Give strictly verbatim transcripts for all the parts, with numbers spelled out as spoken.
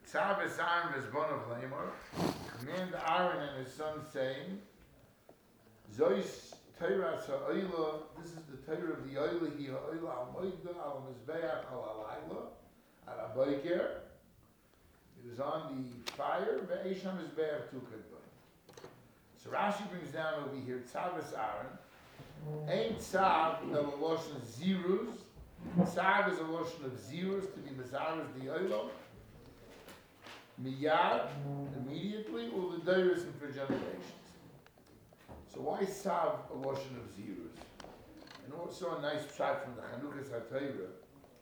Tzav es Aaron v'zbonav leimor. Command Aaron and his son saying, Zois Torah ha'oila. This is the Torah of the oila. He ha'oila al moida al mizbeach al alayla al aboiker. It was on the fire. Ve'esham mizbeach tukad boy. So Rashi brings down over here Tzav es Aaron. Ain't Tzav of a lotion of zirus. Tzav is a lotion of zirus to be mezaras the oila. Miyad, immediately, or the dairis and for generations. So why Sav a lotion of zirus? And also a nice shot from the Chanukas HaTorah.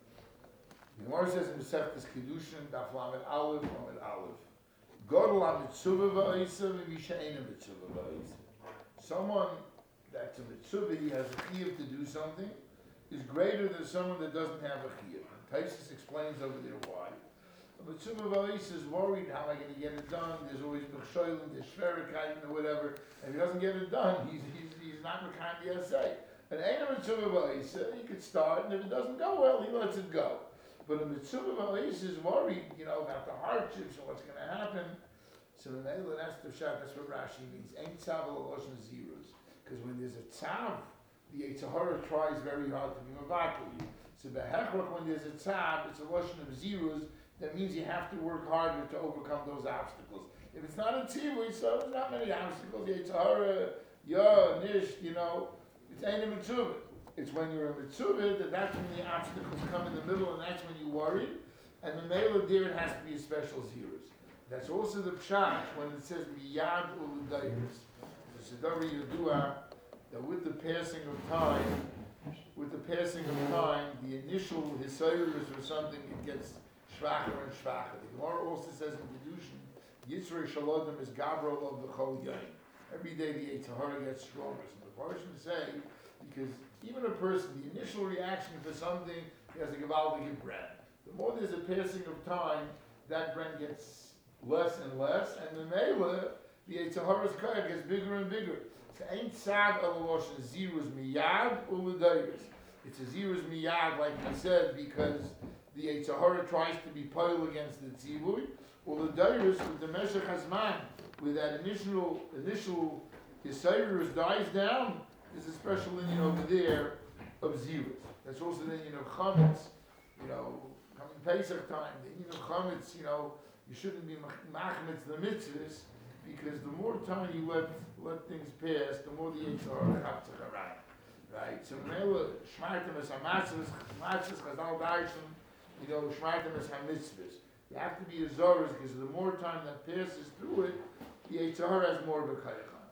The Gemara says in Masechtas Kiddushin, Daf Lamed Aleph, Lamed Aleph. Godel ha-mitzuvah v'oisa v'misha eina mitzuvah v'oisa. Someone that's a mitzuvah, he has a chiyuv to do something, is greater than someone that doesn't have a chiyuv. Taisus explains over there why. The mitzvah v'ois is worried, how am I going to get it done? There's always b'chshoilim, there's shverikayim, or whatever. And if he doesn't get it done, he's he's, he's not mekayim the essay. But ain't a mitzvah v'ois, he could start, and if it doesn't go well, he lets it go. But a mitzvah v'ois is worried, you know, about the hardships and what's going to happen. So the Meilah, that's the shot, that's what Rashi means. Ain't tzav l'loshon zeros. Because when there's a tzav, the Yetzer Hara tries very hard to be mavakil you. So the hechrach, when there's a tzav, it's a loshon of zeros. That means you have to work harder to overcome those obstacles. If it's not a tzivui, so there's not many obstacles. Yetzer Hara, ya, nish, you know, it's ain't a mitzvah. It's when you're a mitzvah that that's when the obstacles come in the middle, and that's when you worry. And the male there, it has to be a special zeros. That's also the pshat when it says miyad uludayris. The Siduri Yadua, that with the passing of time, with the passing of time, the initial hisayrus or something, it gets shvacher and shvacher. The Gemara also says in Kedushin, Yitzrei Shalodim is Gabriel of the Chol Yain. Every day the Yetzer Hara gets stronger. So the Parashim say, because even a person, the initial reaction for something, he has a Gevaldig brand. The more there's a passing of time, that brand gets less and less, and the Mela, the Yetzer Hara's Kaya gets bigger and bigger. So ain't Sav Elalosh Zirus Miyad Uludayris. It's a Zirus Miyad, like I said, because the Yetzer Hara tries to be poil against the Tzivui, or the Dairis with the Meshach Hazman, with that initial initial Yisayirus dies down. There's a special Indian over there of Zirus. That's also the Indian of Chametz. You know, coming Pesach time, the Indian of Chametz. You know, you shouldn't be machmetz the mitzvahs, because the more time you let let things pass, the more the Yetzer Hara comes to around. Right? So Mela Shmartim as Hamatzvahs, Matzvahs Chazal Darshan. You know, Shmartim as Hamitzvahs. You have to be a Zoras, because the more time that passes through it, the Yetzer Hara has more of a Kayachan.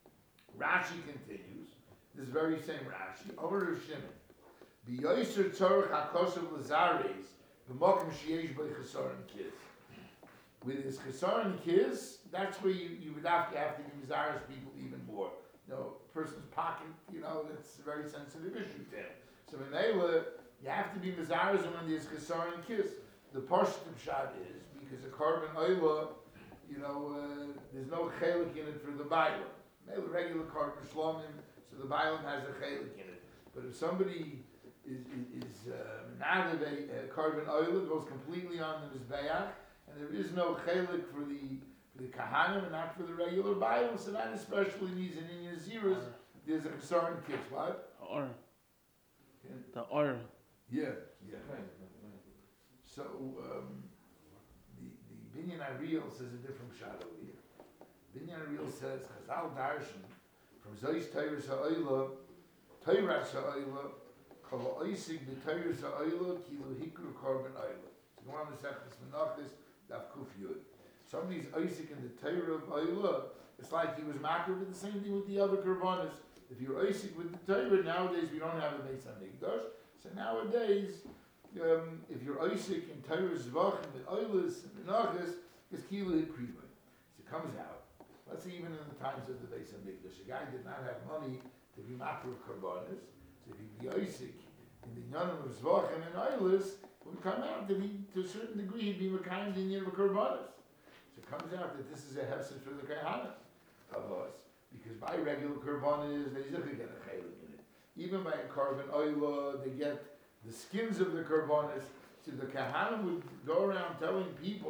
Rashi continues, this very same Rashi, over Rav Shimon, B'yoyser tzorach hakosav l'zares, b'mokim sheyesh b'y chesar and kiz. With his chesar and kiz, that's where you, you would have to have to be zares people even more. You know, person's pocket, you know, that's a very sensitive issue to him. So in Mela, you have to be Mazaras when there's Chesar and Kiss. The Pashtim Shad is, because a carbon oila, you know, uh, there's no chelik in it for the Bailam. Mela regular carbon shlomim, so the Bailam has a chelik in it. But if somebody is is, is uh, not a, a carbon oila, goes completely on the Mizbeach, and there is no chelik for the for the Kahanim and not for the regular Bailam, so that especially needs an Inyan Zeros, there's a Chesar and Kiss. What? Or. The or. Yeah, yeah. So um, the the Binyan Ariel says a different shot over here. Binyan Ariel says Chazal Darshan from Zois Teiras Ha'oila, Teiras Ha'oila, Kol Oisig B'Teiras Ha'oila Kilu Hikru Korban Oila. So go on the Sechtes Menachos Daf Kuf Yud. Somebody's Oisig in the Teira of Oila. It's like he was makar with the same thing with the other Korbanos. If you're Oisig with the Teira, nowadays we don't have a Beis HaMikdash. So nowadays, um, if you're Isaac in Torah Zvachim with Oilus and Menachos, it's Kila Hikriva. So it comes out. Let's say even in the times of the Beis HaMikdash, a guy did not have money to be Makar of Karbanis. So if he'd be Isaac in the Yonim of Zvachim and Oilus, it would come out that he, to a certain degree, he'd be Makayim in the Yonim of Karbanis. So it comes out that this is a hefset for the Kahana of us. Because by regular Karbanis, they usually get a chaylik in it. Even by a carbon oila, they get the skins of the karbonis. So the Kahana would go around telling people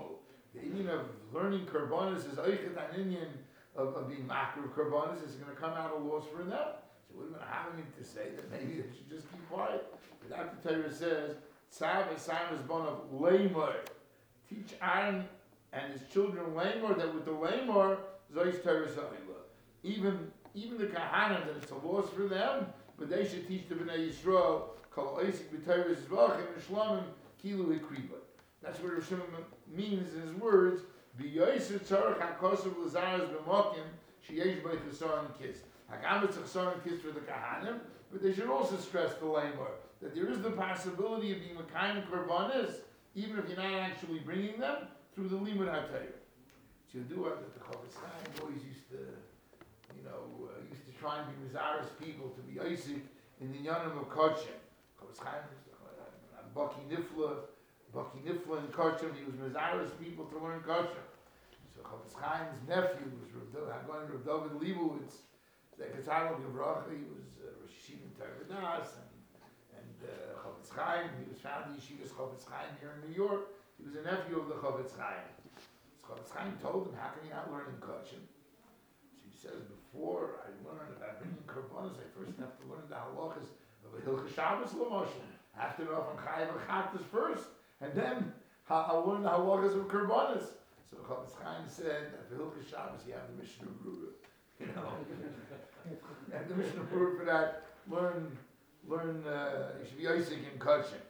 The Indian of learning Karbonis is Eichet an Indian of, of being Makar of Karbonis is going to come out of laws for them. So we're going to have him to say that maybe they should just keep quiet. But after Torah says, Tzav Esam is born of Lamor. Teach Aaron and his children Lamor, that with the Lamor, Zois Torah Sa'ila. Even, even the Kahanim, that it's a loss for them, but they should teach the Bnei Yisrael, Kol Oisik B'Torah Zivachim and Shlomim, Kilu Hikriba. That's what Rosh Hashanah means in his words, B'yoyser tzarech ha'kosav l'zaras b'mokim, sheyesh b'ay chasar and kiss. Hagam it's chasar and kiss for the Kahanim, but they should also stress the Lamor, that there is the possibility of being a kind of Korbanis, even if you're not actually bringing them, through the Limud HaTorah. So you do it that the Chofetz Chaim always used to, you know, uh, used to try and be Mizaris people to be Isaac in the Yonim of Kodshim. Chofetz Chaim, uh, Baki Nifla, Baki Nifla in Kodshim, he was Mizaris people to learn Kodshim. So Chofetz Chaim's nephew was Hagon Rav David Leibowitz, Zekatalo Gevracha, he was uh, Rosh Yeshiva in Tarvadas, and and uh, Chofetz Chaim, he was founding Yeshivas Chofetz Chaim here in New York. He was a nephew of the Chofetz Chaim. So Chofetz Chaim told him, how can you not learn in Kodshim? So he says, before I learn about bringing Korbanos, I first have to learn the halachas of a Hilchah Shabbos L'Moshe. I have to know if I'm Chayav Chatas first, and then I'll learn the halachas of Korbanos. So Chofetz Chaim said that for Hilchah Shabbos you have the Mishnah Berurah. You know, you have the Mishnah Berurah for that. Learn, learn. Uh, you should be Isaac in Kodshim.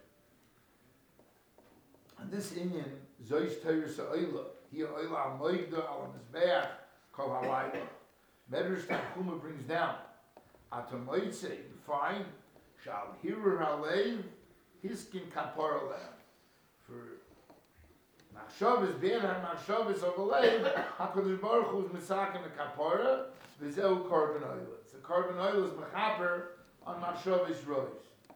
And this Indian, Zois Torah Sa'ila, he Oila Moigda Al Mizbeach Kol Halayla. Medrash Tanchuma brings down, Atamoitze, you find, Shal Hirur Halev, Hiskin Kapar Alev. For Machshav is Ben and Machshav is Ovalev, HaKadosh Baruch Hu is Misakin the Kapara, Vizeu Korban Oila. So Korban Oila is Mechaper on Machshav is Rois.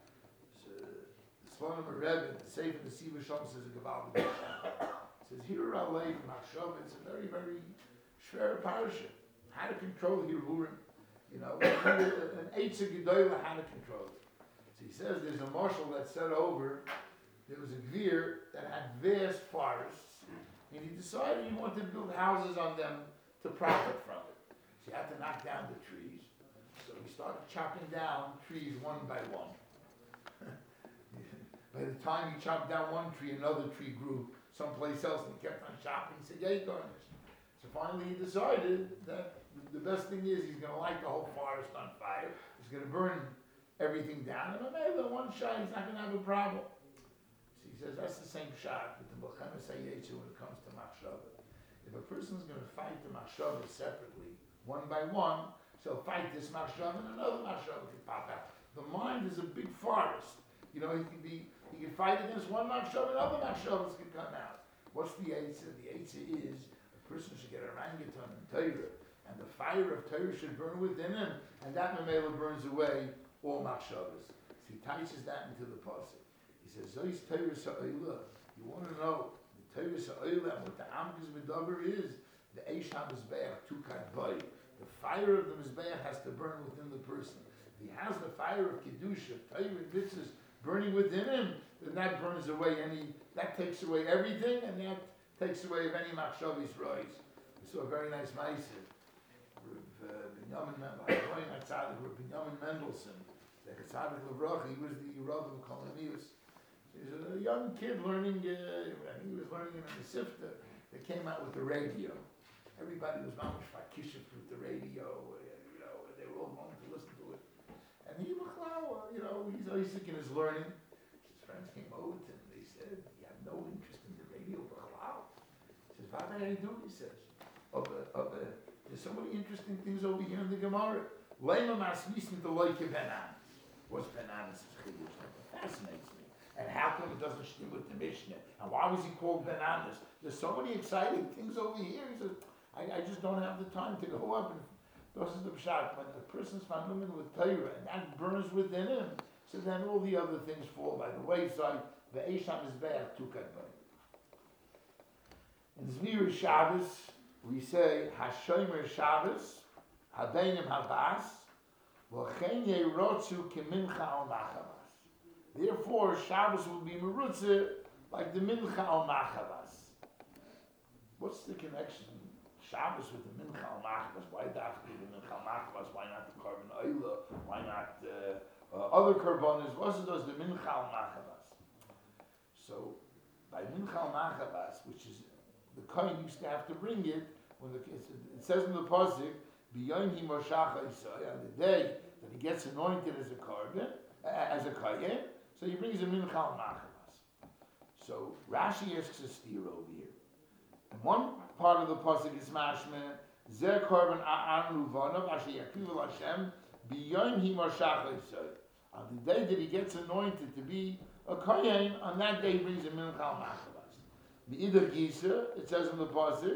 Slonim Rebbe, the Sefer the Siva Shom says a Gavaldi. Says Hirur Alei Machshav. It's a very, very shver parasha. How to control Hirurim. You know, an Eitzer Gedoyla, how to control it. So he says there's a marshal that said over, there was a Gvir that had vast forests, and he decided he wanted to build houses on them to profit from it. So he had to knock down the trees. So he started chopping down trees one by one. By the time he chopped down one tree, another tree grew someplace else, and he kept on chopping. He said, "Yeah, garnish." So finally, he decided that the best thing is he's going to light the whole forest on fire. He's going to burn everything down, and maybe the one shot he's not going to have a problem. So he says that's the same shot with the Melchama Sayetzu when it comes to Machshava. If a person's going to fight the Machshava separately, one by one, so fight this Machshava and another Machshava can pop out. The mind is a big forest. You know, he can be, he can fight against one machshav and other machshavas can come out. What's the Eitzah? The Eitzah is a person should get a orangutan in Torah, and the fire of Torah should burn within him, and that memela burns away all machshavas. So he ties that into the pasuk. He says, Zois Torah Sa'ila. You want to know the Torah Sa'ila and what the Amkas Medaber is? The Eish HaMizbeach Tukat Bay. The fire of the Mizbeach has to burn within the person. If he has the fire of Kedusha, Torah and mitzvahs burning within him, then that burns away any, that takes away everything, and that takes away of any machshavis rois. We saw a very nice ma'aser. Binyamin Binyamin Mendelssohn, the Tzaddik Levracha, he was the Rav of Kolonius. He was a young kid learning, uh, he was learning in the Sifta. They came out with the radio. Everybody was mamish fakishif with the radio, uh, you know, they were all wanting to listen to it. And he, you know, he's Isaac in his learning. His friends came over to him and they said, you have no interest in the radio, B'chalal. He says, what may I do? He says, of a, of a, there's so many interesting things over here in the Gemara. Lema masnisim the loike benanas. What's benanas? Fascinates me. And how come it doesn't stick with the Mishnah? And why was he called benanas? There's so many exciting things over here. He says, I, I just don't have the time to go up and this is the pshat. When a person's familiar with Torah and that burns within him, so then all the other things fall by the wayside. The Eish HaMizbeach Tukat Bay. In Zmir Shabbos, we say Hashomer Shabbos, Habeinim Habas, V'chein Yerotzu Kemincha Al Machavas. Therefore, Shabbos will be merutze like the Mincha Al Machavas. what's the connection? Shabbos with the Mincha al-Machmas. Why dafki the Mincha al-Machmas? Why not the Korban Oila? Why not uh, uh, other Korbanos? What does the Mincha al-Machmas? So, by Mincha al-Machmas, which is the Kohen used to have to bring it when the it says in the pasuk, "B'yom hi Moshacha Yisai," on the day that he gets anointed as a Korban, uh, as a Kohen, so he brings a Mincha al-Machmas. So Rashi asks a steer over here. And one part of the pasuk is mashme Zer Korban Aaron Luvanav Asher Yakiv Hashem B'yom hi Moshacha Yisai. On the day that he gets anointed to be a Kohen, on that day he brings a Mincha al-Machmas. The Either Gisa, it says in the pasuk,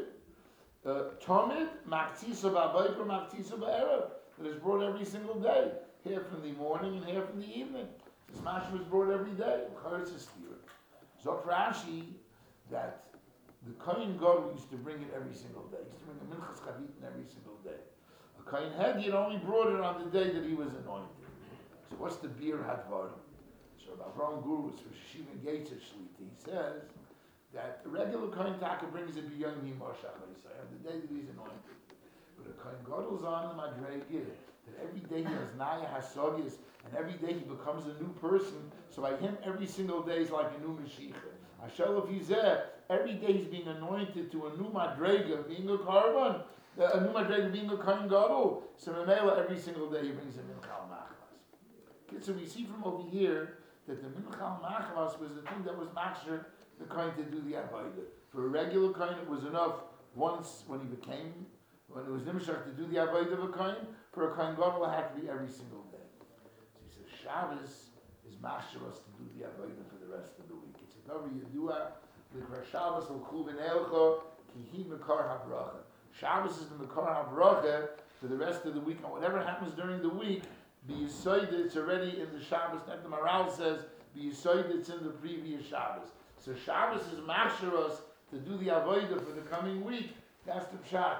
Tomid Maktisa Ba'Bayker Maktisa Ba'Erev, that is brought every single day, half in the morning and half in the evening. This mashma is brought every day. Charetz is here. Zok Rashi that the Kohen God used to bring it every single day. He used to bring a Minchas Chavitin every single day. A Kohen Hedi had only brought it on the day that he was anointed. So what's the Bir Hadvarim? So Avraham Guru is for Shiva Gates Shlita. He says that the regular Kohen Taka brings it beyond Yom Moshacha Yisai, on the day that he's anointed. But a Kohen Gadol's on the Madrege, that every day he has Naya Hasogis, and every day he becomes a new person. So by him, every single day is like a new Mashiach. Ashel of Yizeh, every day he's being anointed to a new Madrege, being a Karban, a new Madrege being a Kohen Gadol. So Mamela, every single day he brings a Mincha al-Machmas. So we see from over here that the Mincha al-Machmas was the thing that was Machshir the Kohen to do the Avodah. For a regular Kohen, it was enough once when he became, when it was Nimshach to do the Avodah of a Kohen. For a Kohen Gadol, it had to be every single day. So he says, Shabbos is Mashur us to do the Avodah for the rest of the week. It's a Gavar Yedua, the Kvar Shabbos will Chul V'neilcho, ki hi Mekar HaBracha. Shabbos is the Mekar HaBracha for the rest of the week, and whatever happens during the week, be Yisoid, it's already in the Shabbos, that the Maral says, be Yisoid, it's in the previous Shabbos. So Shabbos is machshir us to do the avodah for the coming week. That's the pshat.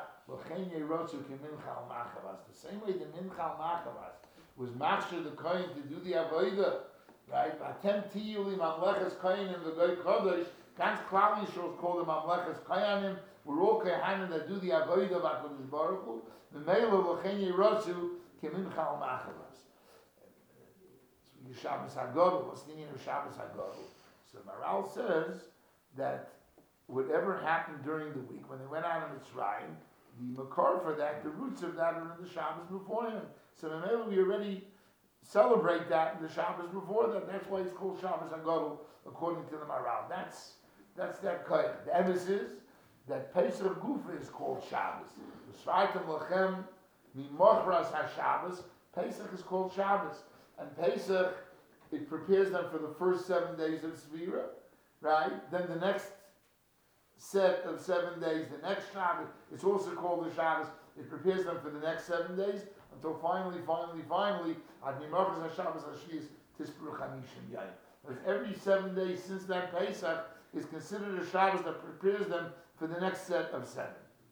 The same way the Mincha al-Machavas was machshir the Kohen to do the avodah, right? Atem tiyu li mamlechas kohanim v'goy kodesh. Ganz Klal Yisrael is called the mamlechas kohanim. We're all kohanim that do the avodah of HaKadosh Baruch Hu. The meilu l'chein yirosu ke Mincha al-Machavas. Shabbos HaGadol. What's the meaning of Shabbos HaGadol? So Maral says that whatever happened during the week, when they went out of Mitzrayim, the Makar for that, the roots of that are in the Shabbos before him. So maybe we already celebrate that in the Shabbos before that. That's why it's called Shabbos HaGadol, according to the Maral. That's that's that kind. The emes is that Pesach Gufa is called Shabbos. The Svartim Lachem Mimochras HaShabbos, Pesach is called Shabbos. And Pesach, it prepares them for the first seven days of Svira, right? Then the next set of seven days, the next Shabbos, it's also called the Shabbos. It prepares them for the next seven days until finally, finally, finally, Ad Mimachas HaShabbos HaShvius Tispru Chamishim Yayim. Because every seven days since that Pesach is considered a Shabbos that prepares them for the next set of seven.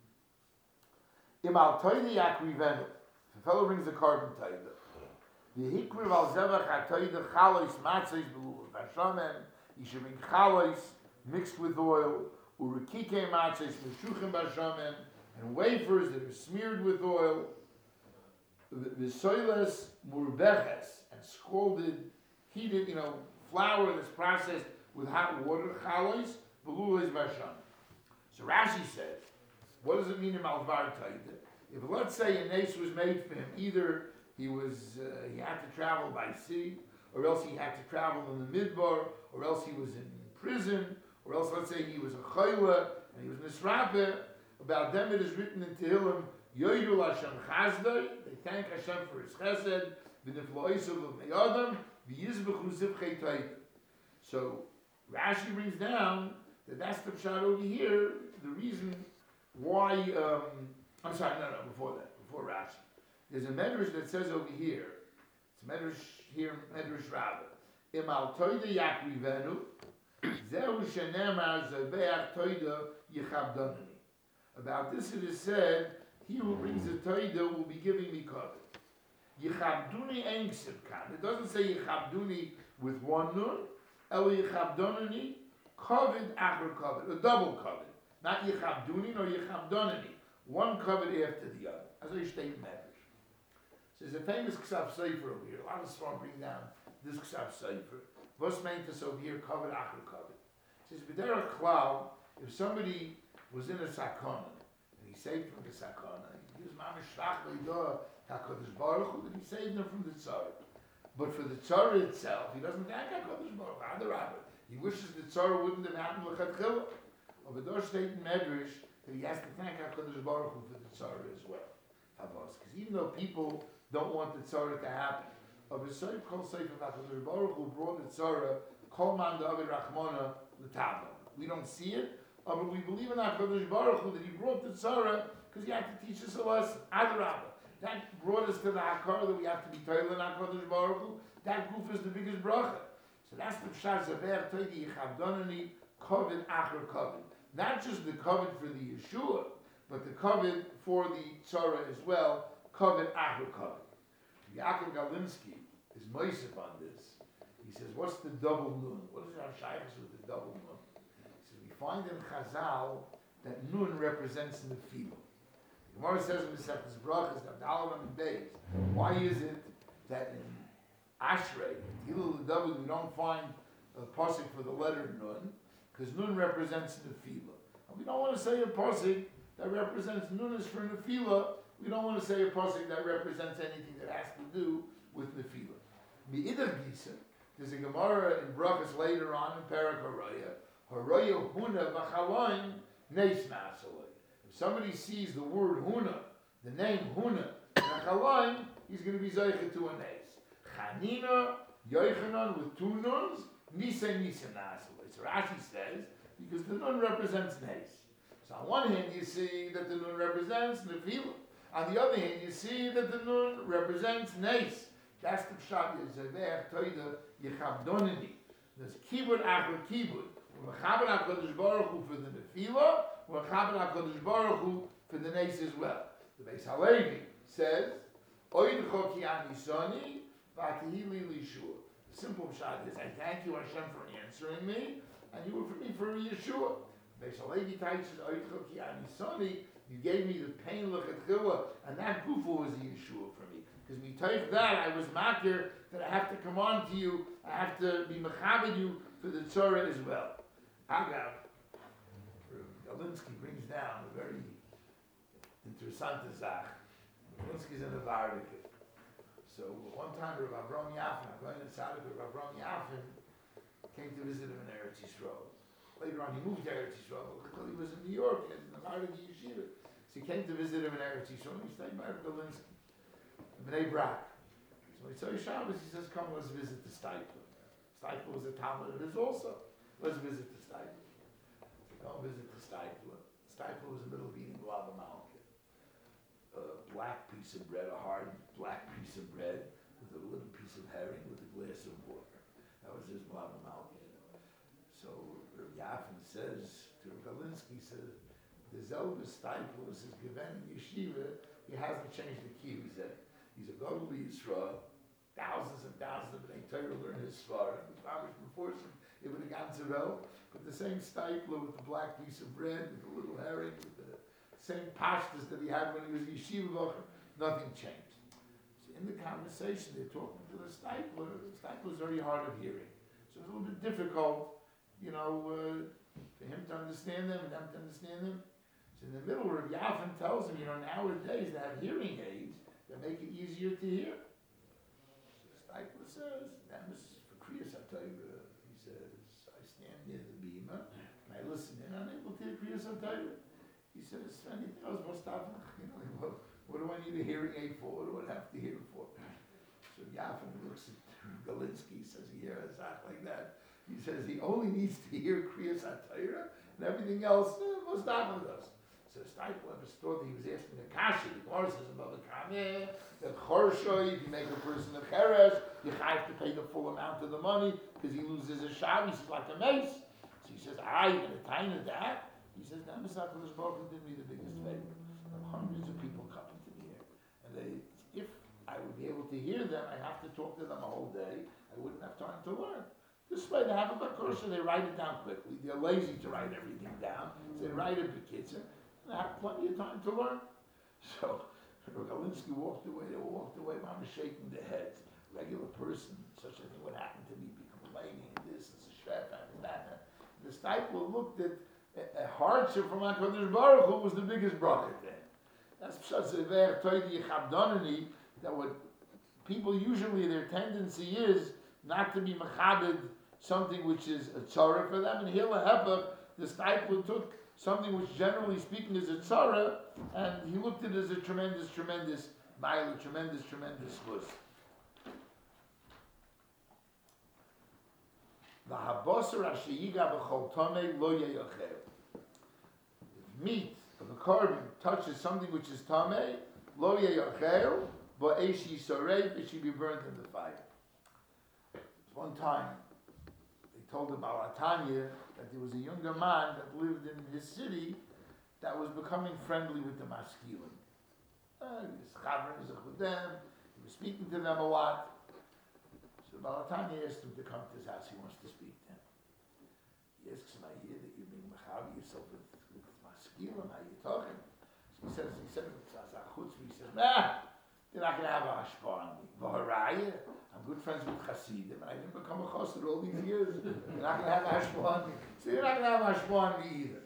Imal Toidi Yakrivenu. If a fellow brings a carbon Toida, the hikriv al zevach hatoida chalois matzos beluv bashamen. You should bring chalois mixed with oil, urikike matzos meshuchim bashamen, and wafers that are smeared with oil. V'soiles murbeches, and scalded, heated, you know, flour that's processed with hot water. Chalois beluv bashamen. So Rashi says, what does it mean in malvar taida? If let's say a nace was made for him, either He was uh, he had to travel by sea, or else he had to travel in the midbar, or else he was in prison, or else let's say he was a chayla and he was nisrape. About them it is written in Tehillim, Yoydu Hashem Chazdai. They thank Hashem for His Chesed. V'nifloisav v'meyadam v'yizbechu zivchei taita. So Rashi brings down that that's the pshat over here. The reason why um, I'm sorry, no, no, before that, before Rashi. There's a medrash that says over here, it's medrash here, medrash Rabbah, Imal toida yakrivenu, zehu shenemar zabeach toida yichabdonani. About this it is said, he who brings the toida will be giving me covet. Yichabduni ein ksivkan. It doesn't say yichabduni with one nun, el yichabdonani, covet achar covet, a double covet. Not Yechabdunin or Yechabdonini. One covered after the other. As I state in Medrash. So there's a famous Ksav Sefer over here. A lot of Sfar bring down this Ksav Sefer. Vos Meintus over here, covered Acher covered. It says, B'derech Klal, if somebody was in a sakana, and he saved from the sakana, he gives Mamash Shlach Leidah HaKadosh Baruch Hu, that he saved him from the tzara. But for the tzara itself, he doesn't thank HaKadosh Baruch Hu. Adarabah. He wishes the tzara wouldn't have happened l'chatchila. Or B'dor state in Medrash that he has to thank HaKadosh Baruch Hu for the tzara as well. Havos. Because even though people don't want the tzara to happen, of his Seif Kol Seif of HaKadosh Baruch Hu brought the tzara, Kol Man David Rachmona l'tava. We don't see it, uh, but we believe in HaKadosh Baruch Hu that he brought the tzara because he had to teach us a lesson. Adarabah. That brought us to the Hakar that we have to be Toil in HaKadosh Baruch Hu. That goof is the biggest bracha. So that's the Pshat Zaver Toidi Yechavdonani Kovid Acher Kovid. Not just the Kovid for the Yeshua, but the Kovid for the Tzara as well, Kovid Acher Kovid. Yaakov Galinsky is moisef on this. He says, what's the double nun? What is our shaykhs with the double nun? He says, we find in Chazal that nun represents Nefilah. The Gemara says in the Sefes Brachas, Abdallah and Beis, why is it that in Ashrei, Hilul David, we don't find a pasuk for the letter nun? Because nun represents Nefilah. And we don't want to say a pasuk that represents nun is for Nefilah. We don't want to say a pasuk that represents anything that has to do with Nefilah. Mi'idar Gisa, there's a Gemara in Brachas later on in Parak Haraya, Haraya Huna B'chaloin Neis Masaloi. If somebody sees the word Huna, the name Huna, B'chaloin, he's going to be Zeicha to a Neis. Chanina, Yochanan with two nuns, Nisa Nisa Nasaloi. So Rashi says, because the nun represents Neis. So on one hand you see that the nun represents Nefilah. On the other hand, you see that the nun represents Neis. That's the pshat. Yezevech toida yechabdonini. There's kibud achar kibud. U'mechaber HaKadosh Baruch Hu for the Nefilah. U'mechaber HaKadosh Baruch Hu for the Neis as well. The Beis Halevi says, Oidcho ki anisoni v'atihili lishua. The simple pshat is, I thank you Hashem for answering me, and you were for me for Yeshua. Beis Halevi teaches, Oidcho ki anisoni. You gave me the pain l'chatchila, and that gufa was the Yeshua for me. Because we take that, I was makir, that I have to come on to you, I have to be mechabed you for the tzara as well. Agav, Galinsky brings down a very interessant zach. Galinsky's in a Vardik. So one time Rav Avram Yafin, I'm going to Tzaddik, Rav Avram Yafin came to visit him in Eretz Yisrael. Later on, he moved to Eretz Yisrael because he was in New York and in the Vardik Yeshiva. So he came to visit him in Eretz Yisrael. He stayed by Galinsky, Bnei Brak. So he saw Shabbos. He says, "Come, let's visit the Steipler." Steipler was a Talmud of his also. Let's visit the Steipler. So go visit the Steipler. Steipler was in the middle of eating Lava Malkin. A black piece of bread, a hard black piece of bread with a little piece of herring with a glass of water. That was his Lava Malkin. So Yafin says to Galinsky, says, the Zelda Steipler is given in yeshiva, he hasn't changed the key. He's a, he's a Gadol Yisrael, thousands and thousands of Bnei Torah learn his Sfar, and the Mamish before him, it would have gone to well, but the same Steipler with the black piece of bread, with the little herring, with the same pashtas that he had when he was a yeshiva, nothing changed. So in the conversation, they're talking to the Steipler. The Steipler is very hard of hearing. So it's a little bit difficult, you know, uh, for him to understand them and them to understand them. So in the middle, where Yafin tells him, you know, nowadays they have hearing aids that make it easier to hear. So Steipler says, that was for Kriyas HaTorah. He says, I stand near the bima and I listen in, I'm able to hear Kriyas HaTorah. He says, anything else, Mustafa? You know, what, what do I need a hearing aid for? What do I have to hear for? So Yafin looks at Galinsky, says he hears that like that. He says he only needs to hear Kriyas HaTorah and everything else, eh, Mustafa does. So Steipler thought that he was asking the Kashi. The Gemara says about the Kameh, that Chorsha, if you make a person a Cheres, you have to pay the full amount of the money because he loses his Shabbos. He's like a mace. So he says, ah, you're going to time of that? He says, no, Mister HaKadosh Baruch Hu did me the biggest favor. Hundreds of people coming to me here. And they, if I would be able to hear them, I have to talk to them a whole day. I wouldn't have time to learn. This way they have a bakursa, they write it down quickly. They're lazy to write everything down. So they write it bekitzer, and they have plenty of time to learn. So Galinsky walked away, they walked away, mama shaking their heads. Regular person, such a thing would happen to me, be complaining, and this, and shef, and that. And this type will look at a, a hardship from HaKadosh Baruch Hu was the biggest bracha thing. That's such a very toidi chabdonani that what people usually their tendency is not to be machabed something which is a tzara for them. And here Lahepach, this type who took something which generally speaking is a tzara, and he looked at it as a tremendous, tremendous mile, a tremendous, tremendous chus. The habosar asheyiga b'chol tomei lo yeyochel. If meat of the carbon touches something which is tamei, lo yeyochel, but eishi soreif, it should be burned in the fire. One time, they told the Balatanya that there was a younger man that lived in his city that was becoming friendly with the Maskilim. Uh, he was chavrin, he was a chudem, he was speaking to them a lot. So Balatanya asked him to come to his house, he wants to speak to him. He asks him, I hear that you're being mechavi yourself with, with Maskilim, how are you talking? So he says, he said, he says, nah, they're not going to have a hashpah on me. V'haraya, I'm good friends with Hasidim, and I didn't become a chassid all these years. You're not going to have a hashpah on me. So you're not going to have a hashpah on me either.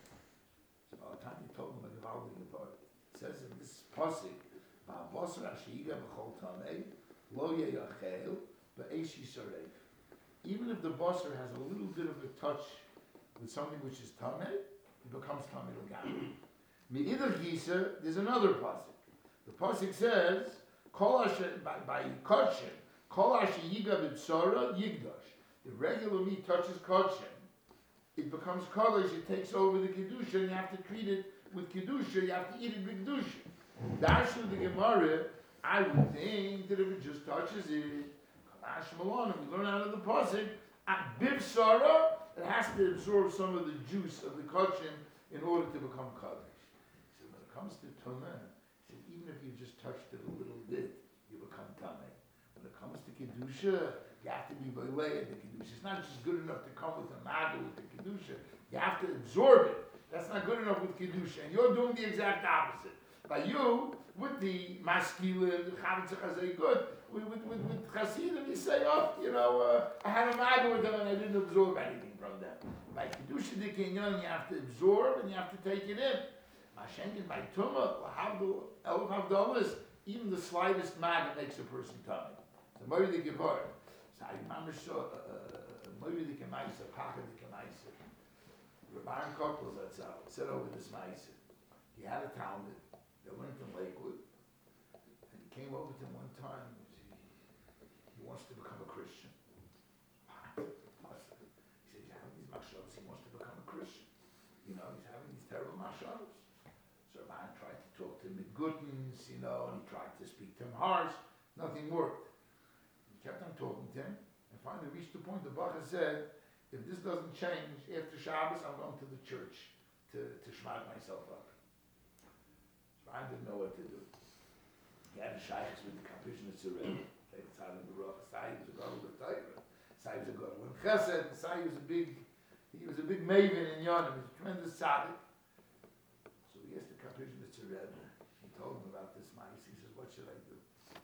So by the time he told him a Gevaldi Gevar, it says in this pasuk, Ba'abosar ashiyiga b'chol tamei, lo yeyachel, ba'eshi soreif. Even if the basar has a little bit of a touch with something which is tamei, it becomes tamei l'gam. Me'idar gisa, there's another pasuk. The pasuk says, "Kol asher by by kodshem, kol asher yiga b'tzara yigdash." The regular meat touches kodshem, it becomes kodesh. It takes over the kedusha, and you have to treat it with kedusha. You have to eat it with kedusha. That's with the Gemara. I would think that if it just touches it, Ash Malon, we learn out of the pasuk, at bivsara, it has to absorb some of the juice of the kodshem in order to become kodesh. So when it comes to tumah, even if you just touched it a little bit, you become tamei. When it comes to kedusha, you have to be bolei in the kedusha. It's not just good enough to come with a maga with the kedusha. You have to absorb it. That's not good enough with kedusha, and you're doing the exact opposite. By you, with the maskila, the chavetz chazay good, with with with, with chasidim, you say, oh, you know, uh, I had a maga with them and I didn't absorb anything from them. By kedusha the kinyan, you have to absorb and you have to take it in. Mashenkin by tumah, lahavdu, elf havdalas, even the slightest maga makes a person tummy. So Moiri the Gevar, so I remember so Moiri the Kemaisa, Paka the Kemaisa. Rabban Koppel said over this Maisa. He had a Talmud that went from Lakewood, and he came over to him one time. He, he wants to become a Christian. He said he's having these machshavos. He wants to become a Christian. You know, he's having these terrible machshavos. So Rabban tried to talk to him in Gutens, you know, and he tried to speak to him harsh. Nothing worked. He kept on talking to him, and finally reached the point the Bacha said, if this doesn't change after Shabbos, I'm going to the church to, to shmad myself up. So I didn't know what to do. He had a shaykhs with the Kapishna Tzurel. They decided to rock. Sai was a god of the Torah. Sai was a god of Chesed. Sai was a big, he was a big maven in Yonim. He was a tremendous tzaddik. So he asked the Kapishna Tzurel. He told him about this mice. He says, what should I do?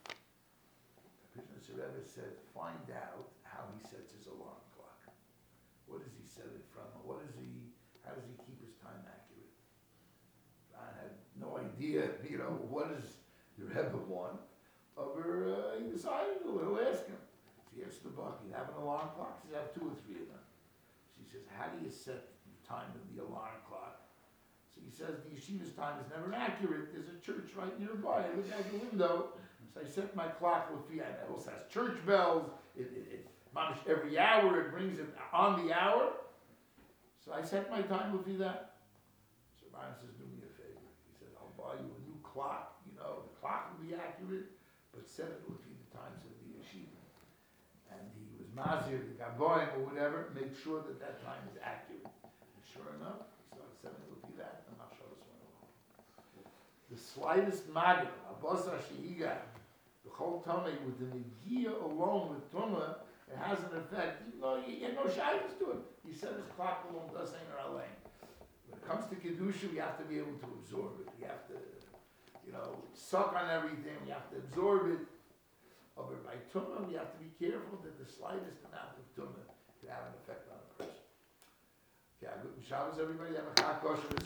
Kapishna Tzurel said, find out how he sets his alarm clock. What does he set it from? What is he, how does he keep his time accurate? I had no idea, you know, what does the Rebbe want? Over, uh, he decided to, he'll ask him. So he asked the Bach, you have an alarm clock? He says, I have two or three of them. She says, how do you set the time of the alarm clock? So he says, the yeshiva's time is never accurate. There's a church right nearby. I look out the window. So I set my clock with the, it also has church bells. It, it, it Mamish, every hour it brings it on the hour. So I set my time with that. So Ryan says, do me a favor. He said, I'll buy you a new clock. You know, the clock will be accurate, but set it with the times of the yeshiva. And he was mazir, the gaboim or whatever, make sure that that time is accurate. And sure enough, he started setting it with that, and Machshavos went along. The slightest maga, abosar she'iga, the whole tumah with the negia alone with tumah, it has an effect, even though you get no shyness to it. You said his clock alone does hang around lane. When it comes to Kedusha, we have to be able to absorb it. We have to, you know, suck on everything. We have to absorb it. But by Tumah, we have to be careful that the slightest amount of Tumah can have an effect on a person. Okay, good Shabbos, everybody. Have a chag kosher.